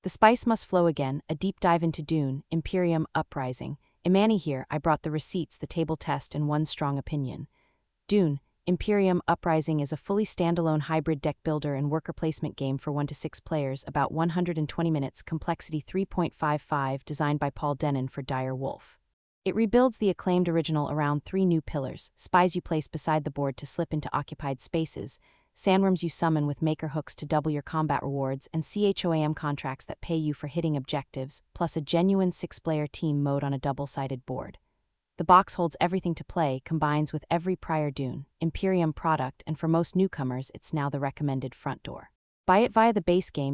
The spice must flow again, a deep dive into Dune, Imperium, Uprising. Imani here, I brought the receipts, the table test, and one strong opinion. Dune, Imperium Uprising is a fully standalone hybrid deck builder and worker placement game for 1 to 6 players, about 120 minutes, complexity 3.55, designed by Paul Dennen for Dire Wolf. It rebuilds the acclaimed original around 3 new pillars: spies you place beside the board to slip into occupied spaces, sandworms you summon with maker hooks to double your combat rewards, and CHOAM contracts that pay you for hitting objectives, plus a genuine 6-player team mode on a double-sided board. The box holds everything to play, combines with every prior Dune, Imperium product, and for most newcomers it's now the recommended front door. Buy it via the base game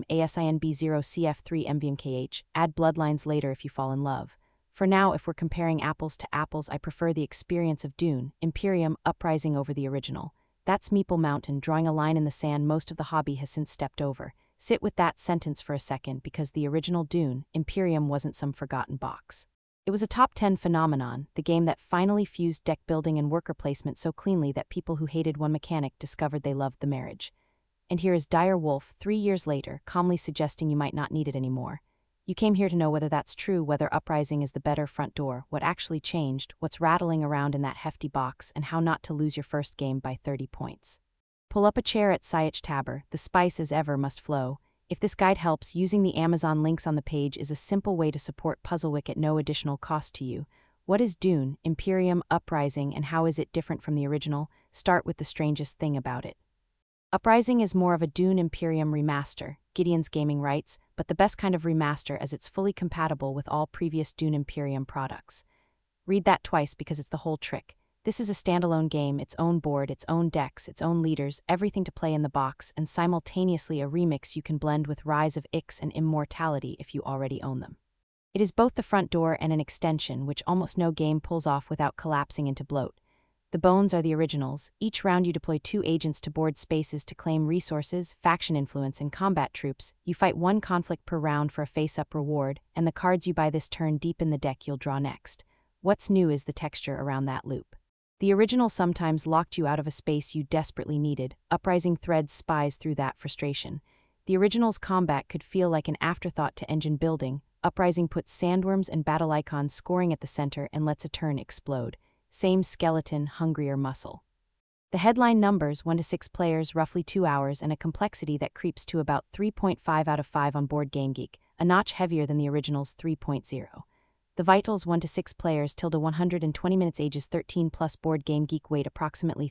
ASINB0CF3 MVMKH, add Bloodlines later if you fall in love. For now, if we're comparing apples to apples, I prefer the experience of Dune, Imperium Uprising over the original. That's Meeple Mountain drawing a line in the sand most of the hobby has since stepped over. Sit with that sentence for a second, because the original Dune, Imperium wasn't some forgotten box. It was a top 10 phenomenon, the game that finally fused deck building and worker placement so cleanly that people who hated one mechanic discovered they loved the marriage. And here is Dire Wolf, 3 years later, calmly suggesting you might not need it anymore. You came here to know whether that's true, whether Uprising is the better front door, what actually changed, what's rattling around in that hefty box, and how not to lose your first game by 30 points. Pull up a chair at Sietch Tabor, the spice as ever must flow. If this guide helps, using the Amazon links on the page is a simple way to support Puzzlewick at no additional cost to you. What is Dune, Imperium Uprising, and how is it different from the original? Start with the strangest thing about it. Uprising is more of a Dune Imperium remaster, Gideon's Gaming writes, but the best kind of remaster as it's fully compatible with all previous Dune Imperium products. Read that twice because it's the whole trick. This is a standalone game, its own board, its own decks, its own leaders, everything to play in the box, and simultaneously a remix you can blend with Rise of Ix and Immortality if you already own them. It is both the front door and an extension, which almost no game pulls off without collapsing into bloat. The bones are the originals. Each round you deploy 2 agents to board spaces to claim resources, faction influence, and combat troops. You fight 1 conflict per round for a face-up reward, and the cards you buy this turn deepen the deck you'll draw next. What's new is the texture around that loop. The original sometimes locked you out of a space you desperately needed. Uprising threads spies through that frustration. The original's combat could feel like an afterthought to engine building. Uprising puts sandworms and battle icons scoring at the center and lets a turn explode. Same skeleton, hungrier muscle. The headline numbers, 1 to 6 players, roughly 2 hours, and a complexity that creeps to about 3.5 out of 5 on Board Game Geek, a notch heavier than the original's 3.0. The vitals, 1 to 6 players, tilde 120 minutes, ages 13 plus. Board Game Geek weight approximately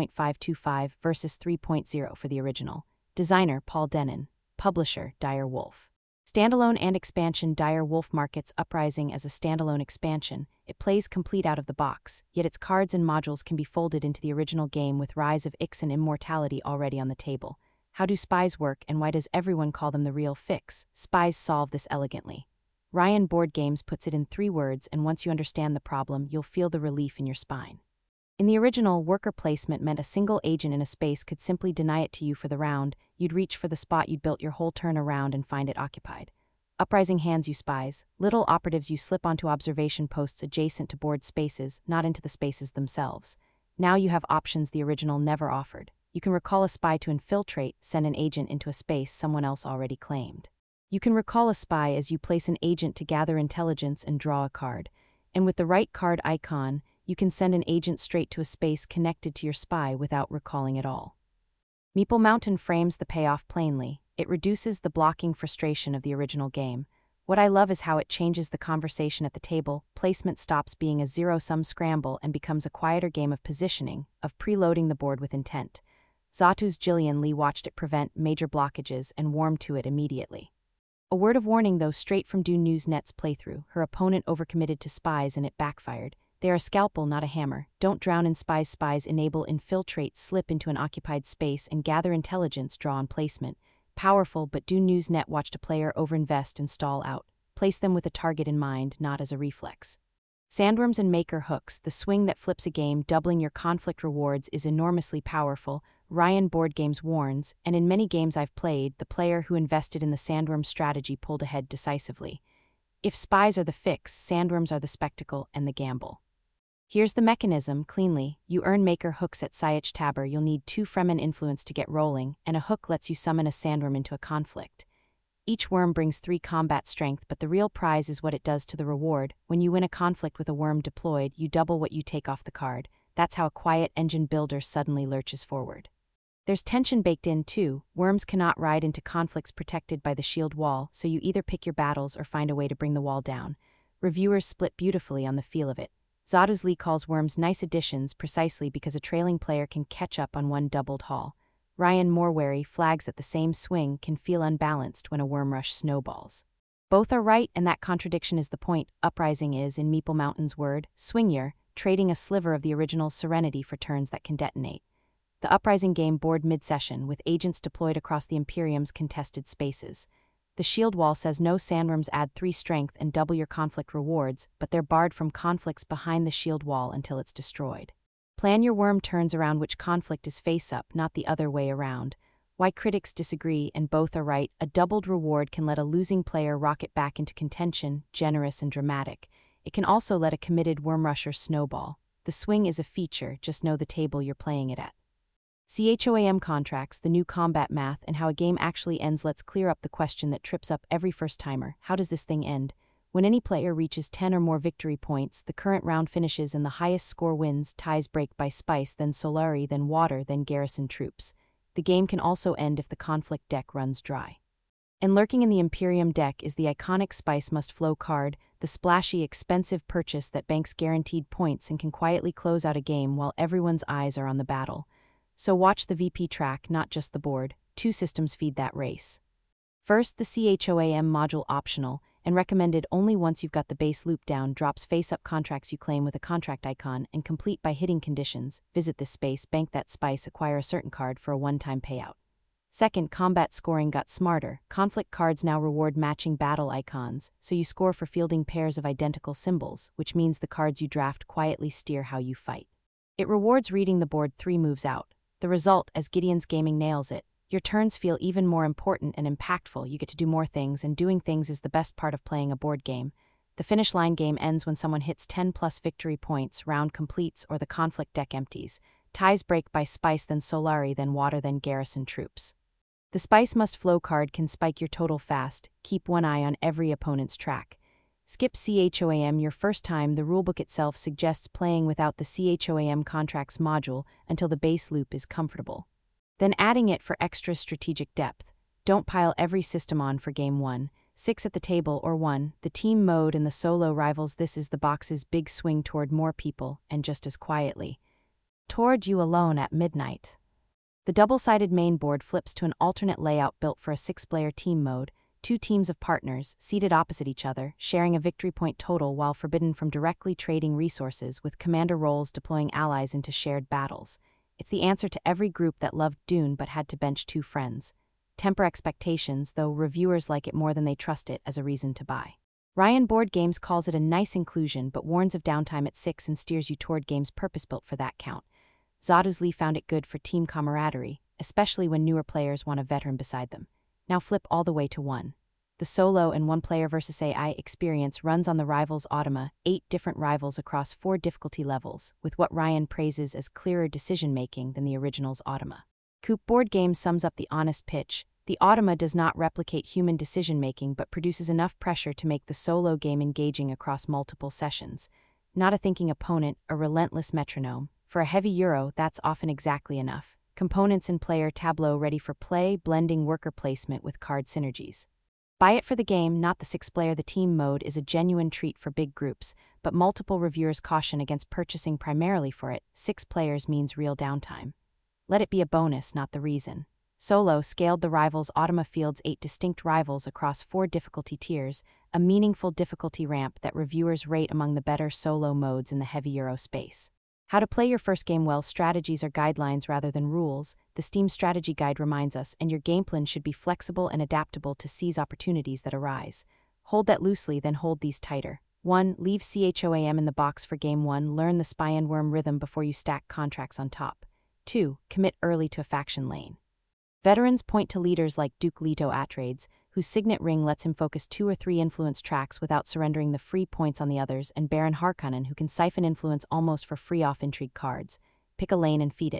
3.525 versus 3.0 for the original. Designer, Paul Dennen. Publisher, Dire Wolf. Standalone and expansion. Dire Wolf markets Uprising as a standalone expansion. It plays complete out of the box, yet its cards and modules can be folded into the original game with Rise of Ix and Immortality already on the table. How do spies work, and why does everyone call them the real fix? Spies solve this elegantly. Ryan Board Games puts it in 3 words, and once you understand the problem, you'll feel the relief in your spine. In the original, worker placement meant a single agent in a space could simply deny it to you for the round. You'd reach for the spot you'd built your whole turn around and find it occupied. Uprising hands you spies, little operatives you slip onto observation posts adjacent to board spaces, not into the spaces themselves. Now you have options the original never offered. You can recall a spy to infiltrate, send an agent into a space someone else already claimed. You can recall a spy as you place an agent to gather intelligence and draw a card. And with the right card icon, you can send an agent straight to a space connected to your spy without recalling at all. Meeple Mountain frames the payoff plainly. It reduces the blocking frustration of the original game. What I love is how it changes the conversation at the table. Placement stops being a zero-sum scramble and becomes a quieter game of positioning, of preloading the board with intent. Zatu's Jillian Lee watched it prevent major blockages and warmed to it immediately. A word of warning though, straight from Dune Newsnet's playthrough, her opponent overcommitted to spies and it backfired. They are a scalpel, not a hammer. Don't drown in spies. Spies enable infiltrate, slip into an occupied space, and gather intelligence, draw on placement. Powerful, but Dune Newsnet watched a player overinvest and stall out. Place them with a target in mind, not as a reflex. Sandworms and maker hooks, the swing that flips a game, doubling your conflict rewards, is enormously powerful. Ryan Board Games warns, and in many games I've played, the player who invested in the sandworm strategy pulled ahead decisively. If spies are the fix, sandworms are the spectacle and the gamble. Here's the mechanism, cleanly. You earn maker hooks at Sietch Tabor. You'll need 2 Fremen influence to get rolling, and a hook lets you summon a sandworm into a conflict. Each worm brings 3 combat strength, but the real prize is what it does to the reward. When you win a conflict with a worm deployed, you double what you take off the card. That's how a quiet engine builder suddenly lurches forward. There's tension baked in, too. Worms cannot ride into conflicts protected by the shield wall, so you either pick your battles or find a way to bring the wall down. Reviewers split beautifully on the feel of it. Zaduzli calls worms nice additions precisely because a trailing player can catch up on one doubled haul. Ryan Morwary flags that the same swing can feel unbalanced when a worm rush snowballs. Both are right, and that contradiction is the point. Uprising is, in Meeple Mountain's word, swingier, trading a sliver of the original's serenity for turns that can detonate. The Uprising game board mid-session, with agents deployed across the Imperium's contested spaces. The shield wall says no sandworms add 3 strength and double your conflict rewards, but they're barred from conflicts behind the shield wall until it's destroyed. Plan your worm turns around which conflict is face-up, not the other way around. Why critics disagree, and both are right, a doubled reward can let a losing player rocket back into contention, generous and dramatic. It can also let a committed worm rusher snowball. The swing is a feature, just know the table you're playing it at. CHOAM contracts, the new combat math, and how a game actually ends. Let's clear up the question that trips up every first-timer. How does this thing end? When any player reaches 10 or more victory points, the current round finishes and the highest score wins. Ties break by Spice, then Solari, then Water, then Garrison troops. The game can also end if the conflict deck runs dry. And lurking in the Imperium deck is the iconic Spice Must Flow card, the splashy, expensive purchase that banks guaranteed points and can quietly close out a game while everyone's eyes are on the battle. So watch the VP track, not just the board. 2 systems feed that race. First, the CHOAM module optional, and recommended only once you've got the base loop down, drops face-up contracts you claim with a contract icon and complete by hitting conditions. Visit this space, bank that spice, acquire a certain card for a one-time payout. Second, combat scoring got smarter. Conflict cards now reward matching battle icons, so you score for fielding pairs of identical symbols, which means the cards you draft quietly steer how you fight. It rewards reading the board 3 moves out. The result, as Gideon's Gaming nails it, your turns feel even more important and impactful. You get to do more things, and doing things is the best part of playing a board game. The finish line game ends when someone hits 10+ victory points, round completes, or the conflict deck empties. Ties break by Spice, then Solari, then Water, then Garrison troops. The Spice Must Flow card can spike your total fast. Keep one eye on every opponent's track. Skip CHOAM your first time. The rulebook itself suggests playing without the CHOAM contracts module until the base loop is comfortable. Then adding it for extra strategic depth. Don't pile every system on for game 1. 6 at the table or 1, the team mode and the solo rivals. This is the box's big swing toward more people, and just as quietly. Toward you alone at midnight. The double-sided main board flips to an alternate layout built for a 6-player team mode. 2 teams of partners, seated opposite each other, sharing a victory point total while forbidden from directly trading resources, with commander roles deploying allies into shared battles. It's the answer to every group that loved Dune but had to bench 2 friends. Temper expectations, though reviewers like it more than they trust it as a reason to buy. Ryan Board Games calls it a nice inclusion but warns of downtime at 6 and steers you toward games purpose-built for that count. Zaduzli found it good for team camaraderie, especially when newer players want a veteran beside them. Now flip all the way to 1. The solo and 1-player versus AI experience runs on the Rivals Automa, 8 different rivals across 4 difficulty levels, with what Ryan praises as clearer decision-making than the original's Automa. Coop Board Games sums up the honest pitch. The Automa does not replicate human decision-making but produces enough pressure to make the solo game engaging across multiple sessions. Not a thinking opponent, a relentless metronome. For a heavy Euro, that's often exactly enough. Components in player tableau ready for play, blending worker placement with card synergies. Buy it for the game, not the 6-player. The team mode is a genuine treat for big groups, but multiple reviewers caution against purchasing primarily for it. 6 players means real downtime. Let it be a bonus, not the reason. Solo scaled the Rivals Automa fields 8 distinct rivals across 4 difficulty tiers, a meaningful difficulty ramp that reviewers rate among the better solo modes in the heavy Euro space. How to play your first game well. Strategies are guidelines rather than rules, the Steam Strategy Guide reminds us, and your game plan should be flexible and adaptable to seize opportunities that arise. Hold that loosely, then hold these tighter. 1. Leave CHOAM in the box for game 1. Learn the spy and worm rhythm before you stack contracts on top. 2. Commit early to a faction lane. Veterans point to leaders like Duke Leto Atreides, whose signet ring lets him focus 2 or 3 influence tracks without surrendering the free points on the others, and Baron Harkonnen, who can siphon influence almost for free off intrigue cards. Pick a lane and feed it.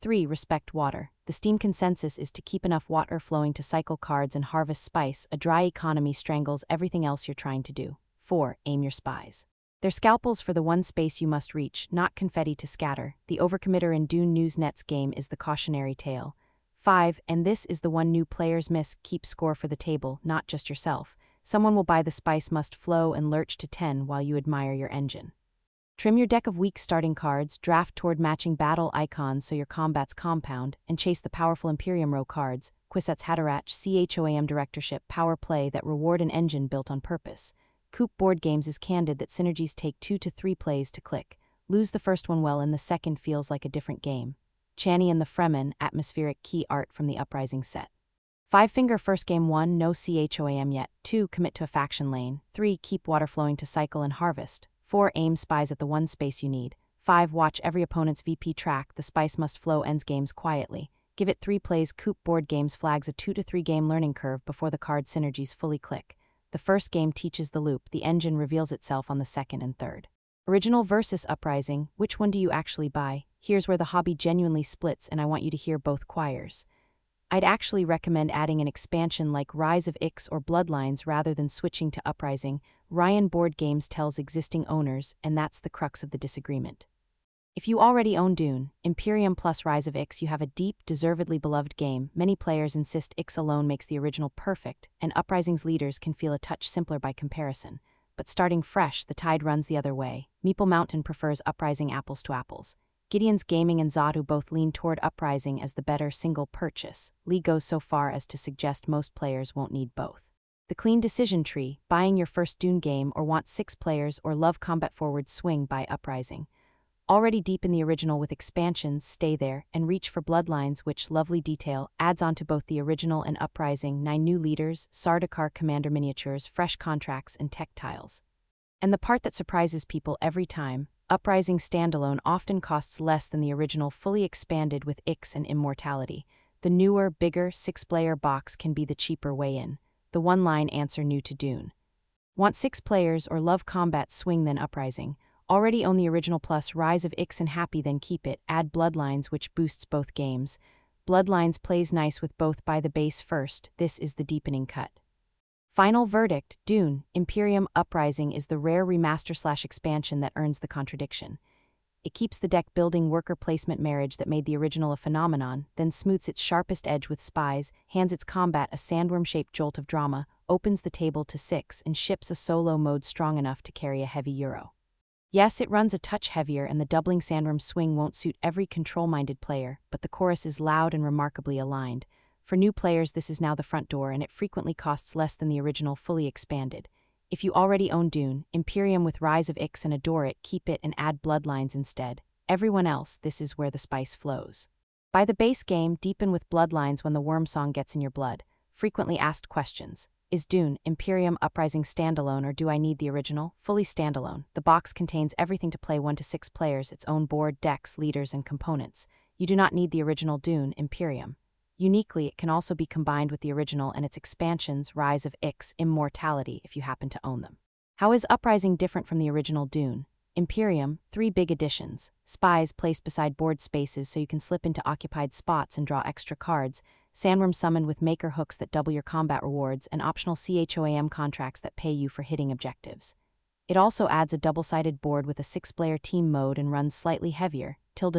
3. Respect water. The Steam consensus is to keep enough water flowing to cycle cards and harvest spice. A dry economy strangles everything else you're trying to do. 4. Aim your spies. They're scalpels for the one space you must reach, not confetti to scatter. The overcommitter in Dune Newsnet's game is the cautionary tale. 5. And this is the one new players miss: keep score for the table, not just yourself. Someone will buy the spice must flow and lurch to 10 while you admire your engine. Trim your deck of weak starting cards, draft toward matching battle icons so your combats compound, and chase the powerful Imperium row cards, Kwisatz Haderach CHOAM directorship power play that reward an engine built on purpose. Coop Board Games is candid that synergies take 2 to 3 plays to click. Lose the first one well and the second feels like a different game. Chani and the Fremen, atmospheric key art from the Uprising set. 5. Finger first game. 1. No CHOAM yet. 2. Commit to a faction lane. 3. Keep water flowing to cycle and harvest. 4. Aim spies at the one space you need. 5. Watch every opponent's VP track. The spice must flow ends games quietly. Give it 3 plays. Coop Board Games flags a 2 to 3 game learning curve before the card synergies fully click. The first game teaches the loop. The engine reveals itself on the second and third. Original versus Uprising. Which one do you actually buy? Here's where the hobby genuinely splits, and I want you to hear both choirs. I'd actually recommend adding an expansion like Rise of Ix or Bloodlines rather than switching to Uprising. Ryan Board Games tells existing owners, and that's the crux of the disagreement. If you already own Dune, Imperium plus Rise of Ix, you have a deep, deservedly beloved game. Many players insist Ix alone makes the original perfect, and Uprising's leaders can feel a touch simpler by comparison. But starting fresh, the tide runs the other way. Meeple Mountain prefers Uprising apples to apples. Gideon's Gaming and Zadu both lean toward Uprising as the better single purchase. Lee goes so far as to suggest most players won't need both. The clean decision tree: buying your first Dune game or want 6 players or love combat forward swing by Uprising. Already deep in the original with expansions, stay there and reach for Bloodlines, which, lovely detail, adds on to both the original and Uprising. 9 new leaders, Sardaukar commander miniatures, fresh contracts, and tech tiles. And the part that surprises people every time: Uprising standalone often costs less than the original fully expanded with Ix and Immortality. The newer, bigger 6-player box can be the cheaper way in. The one-line answer new to Dune. Want 6 players or love combat swing then Uprising. Already own the original plus Rise of Ix and happy then keep it. Add Bloodlines, which boosts both games. Bloodlines plays nice with both. Buy the base first. This is the deepening cut. Final verdict: Dune, Imperium Uprising is the rare remaster/expansion that earns the contradiction. It keeps the deck building worker placement marriage that made the original a phenomenon, then smooths its sharpest edge with spies, hands its combat a sandworm-shaped jolt of drama, opens the table to 6, and ships a solo mode strong enough to carry a heavy euro. Yes, it runs a touch heavier, and the doubling sandworm swing won't suit every control-minded player, but the chorus is loud and remarkably aligned. For new players, this is now the front door, and it frequently costs less than the original fully expanded. If you already own Dune, Imperium with Rise of Ix and adore it, keep it and add Bloodlines instead. Everyone else, this is where the spice flows. Buy the base game, deepen with Bloodlines when the worm song gets in your blood. Frequently asked questions: is Dune, Imperium Uprising standalone, or do I need the original? Fully standalone. The box contains everything to play 1 to 6 players, its own board, decks, leaders, and components. You do not need the original Dune, Imperium. Uniquely, it can also be combined with the original and its expansions, Rise of Ix, Immortality, if you happen to own them. How is Uprising different from the original Dune? Imperium, 3 big additions: spies placed beside board spaces so you can slip into occupied spots and draw extra cards, sandworm summoned with maker hooks that double your combat rewards, and optional CHOAM contracts that pay you for hitting objectives. It also adds a double-sided board with a 6-player team mode and runs slightly heavier,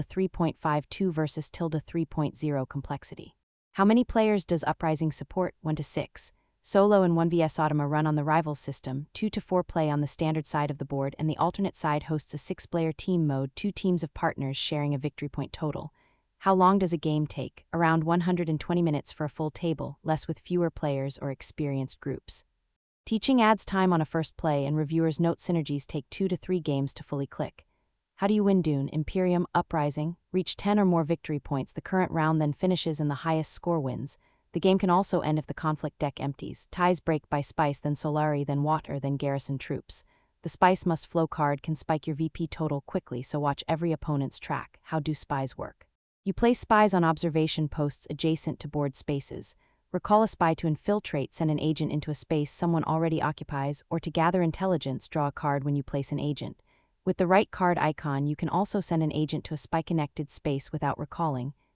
~3.52 versus ~3.0 complexity. How many players does Uprising support? 1 to 6. Solo and 1vs Automa run on the Rivals system, 2 to 4 play on the standard side of the board, and the alternate side hosts a 6-player team mode, 2 teams of partners sharing a victory point total. How long does a game take? Around 120 minutes for a full table, less with fewer players or experienced groups. Teaching adds time on a first play, and reviewers note synergies take 2 to 3 games to fully click. How do you win Dune, Imperium Uprising? Reach 10 or more victory points. The current round then finishes and the highest score wins. The game can also end if the conflict deck empties. Ties break by spice, then Solari, then water, then garrison troops. The spice must flow card can spike your VP total quickly, so watch every opponent's track. How do spies work? You place spies on observation posts adjacent to board spaces. Recall a spy to infiltrate, send an agent into a space someone already occupies, or to gather intelligence, draw a card when you place an agent. With the right card icon, you can also send an agent to a spy-connected space without recalling.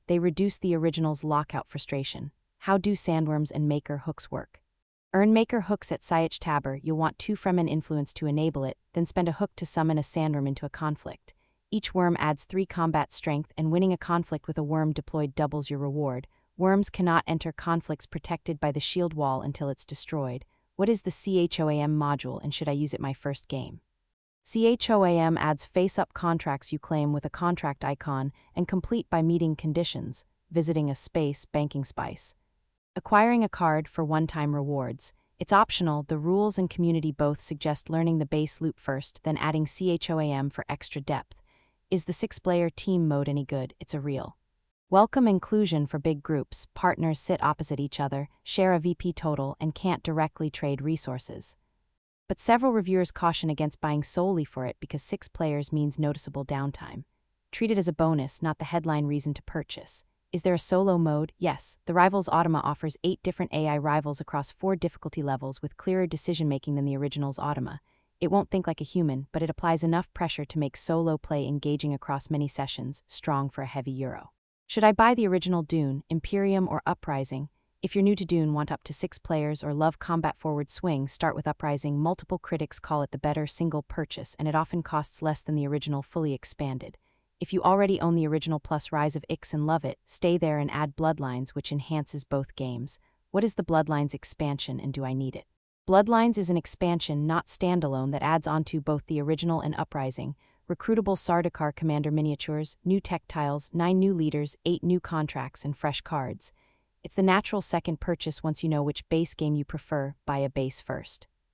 They reduce the original's lockout frustration. How do sandworms and maker hooks work? Earn maker hooks at Siege Tabor. You'll want 2 Fremen influence to enable it, then spend a hook to summon a sandworm into a conflict. Each worm adds 3 combat strength, and winning a conflict with a worm deployed doubles your reward. Worms cannot enter conflicts protected by the shield wall until it's destroyed. What is the CHOAM module, and should I use it my first game? CHOAM adds face-up contracts you claim with a contract icon and complete by meeting conditions, visiting a space, banking spice. Acquiring a card for one-time rewards. It's optional. The rules and community both suggest learning the base loop first, then adding CHOAM for extra depth. Is the 6-player team mode any good? It's a real welcome inclusion for big groups. Partners sit opposite each other, share a VP total, and can't directly trade resources. But several reviewers caution against buying solely for it because 6 players means noticeable downtime. Treat it as a bonus, not the headline reason to purchase. Is there a solo mode? Yes. The Rivals Automa offers 8 different AI rivals across 4 difficulty levels with clearer decision-making than the original's Automa. It won't think like a human, but it applies enough pressure to make solo play engaging across many sessions, strong for a heavy euro. Should I buy the original Dune, Imperium, or Uprising? If you're new to Dune, want up to 6 players, or love combat-forward swing, start with Uprising. Multiple critics call it the better single purchase, and it often costs less than the original fully expanded. If you already own the original plus Rise of Ix and love it, stay there and add Bloodlines, which enhances both games. What is the Bloodlines expansion, and do I need it? Bloodlines is an expansion, not standalone, that adds onto both the original and Uprising. Recruitable Sardaukar commander miniatures, new tech tiles, 9 new leaders, 8 new contracts, and fresh cards. It's the natural second purchase once you know which base game you prefer. Buy a base first.